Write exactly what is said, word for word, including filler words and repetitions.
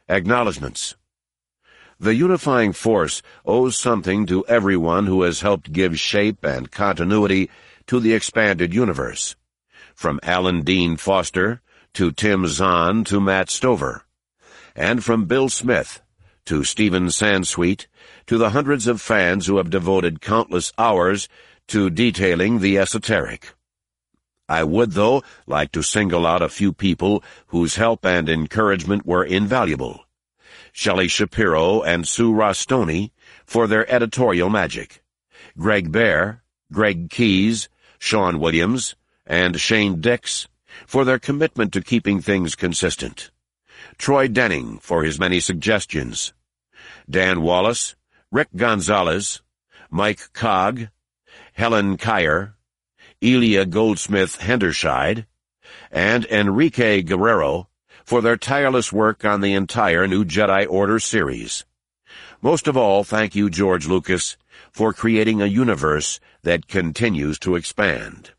Acknowledgements. The unifying force owes something to everyone who has helped give shape and continuity to the expanded universe, from Alan Dean Foster to Tim Zahn to Matt Stover, and from Bill Smith to Stephen Sansweet to the hundreds of fans who have devoted countless hours to detailing the esoteric. I would, though, like to single out a few people whose help and encouragement were invaluable. Shelley Shapiro and Sue Rostoni for their editorial magic, Greg Bear, Greg Keyes, Sean Williams, and Shane Dix for their commitment to keeping things consistent, Troy Denning for his many suggestions, Dan Wallace, Rick Gonzalez, Mike Cogg, Helen Kyer, Elia Goldsmith-Hendershide, and Enrique Guerrero for their tireless work on the entire New Jedi Order series. Most of all, thank you, George Lucas, for creating a universe that continues to expand.